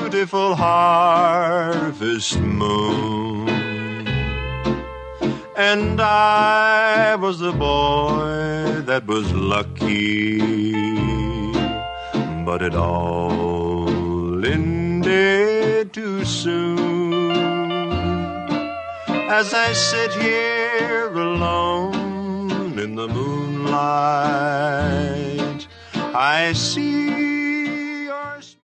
beautiful harvest moon. And I was the boy that was lucky, but it all ended too soon. As I sit here alone in the moonlight, I see